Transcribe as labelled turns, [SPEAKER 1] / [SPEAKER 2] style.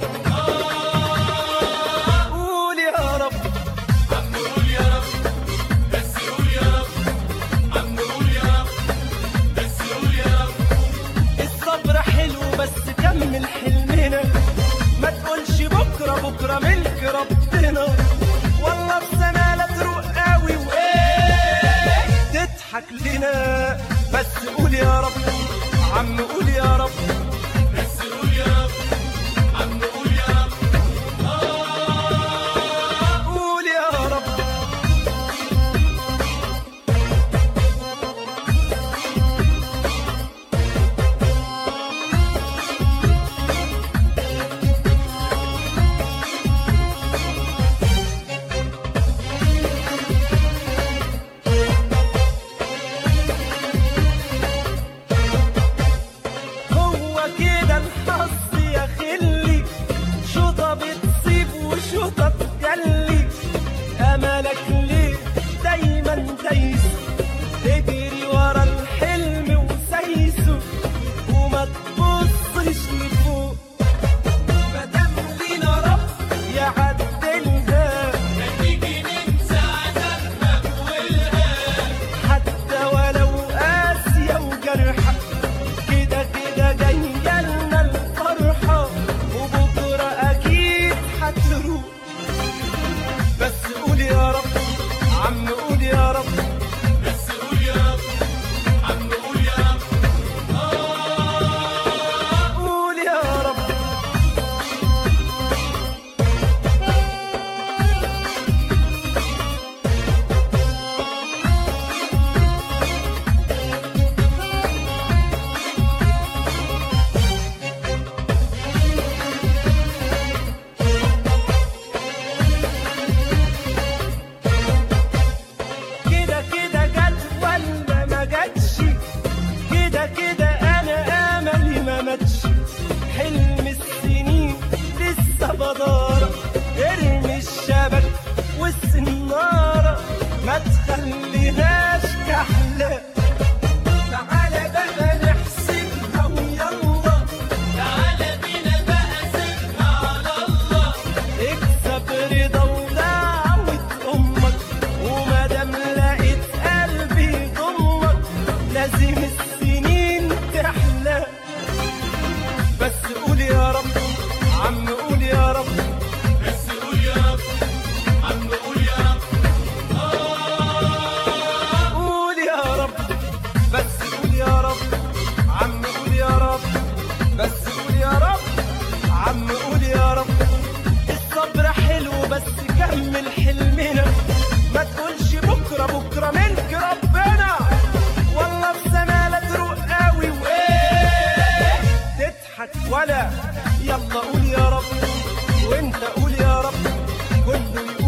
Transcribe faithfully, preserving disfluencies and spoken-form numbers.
[SPEAKER 1] قول يا رب
[SPEAKER 2] عم قول يا رب بس قول يا رب عم قول يا رب بس قول يا رب.
[SPEAKER 1] الصبر حلو بس كمل حلمنا، ما تقولش بكرة بكرة ملك ربنا. والله بسنة تروق قوي وايه تضحك لنا، بس قول يا رب عم قول يا رب
[SPEAKER 2] بس قول يا رب عم قول يا رب. آه
[SPEAKER 1] قول يا رب. هو كده الحظ يا خلي، شوطة بتصيب وشوطة تجلي. أملك ليه دايما دايس، اجري ورا الحلم وسايسه وما تبصش لفوق. مادام لينا رب يعدلها،
[SPEAKER 2] ما تيجي ننسى عذابها بولها.
[SPEAKER 1] حتى ولو قاسية وجرحة، كده كده جاية لنا الفرحة وبكرة أكيد هتروق. بس قول يا رب عم قول يا رب
[SPEAKER 2] بس قول يا رب عم قول يا رب. آه
[SPEAKER 1] قول يا رب. كده كده جت ولا ما جتش، كده كده انا املي ما ماتش. حلم السنين لسه بدارة، ارمي الشبك والسنارة ما تخليهاش كحلة. تعالى بقى نحسبها ويلا،
[SPEAKER 2] تعالى بينا بقى سيبها على الله.
[SPEAKER 1] اكسب رضا ودعوة امك، ومادام لقيت قلبي ضمك لازم السنين تحلى. بس قول يا رب عم قول يا رب
[SPEAKER 2] بس قول يا رب عم قول يا رب. آه
[SPEAKER 1] قول يا رب. بس قول يا رب عم قول يا رب بس قول يا رب عم قول يا رب. الصبر حلو بس كمل حلمنا، ما تقولش بكرة بكرة ملك ربنا. والله بسنة تروق قوي وايه تضحك ولا. يلا قول يا رب وانت قول يا رب، كله يقول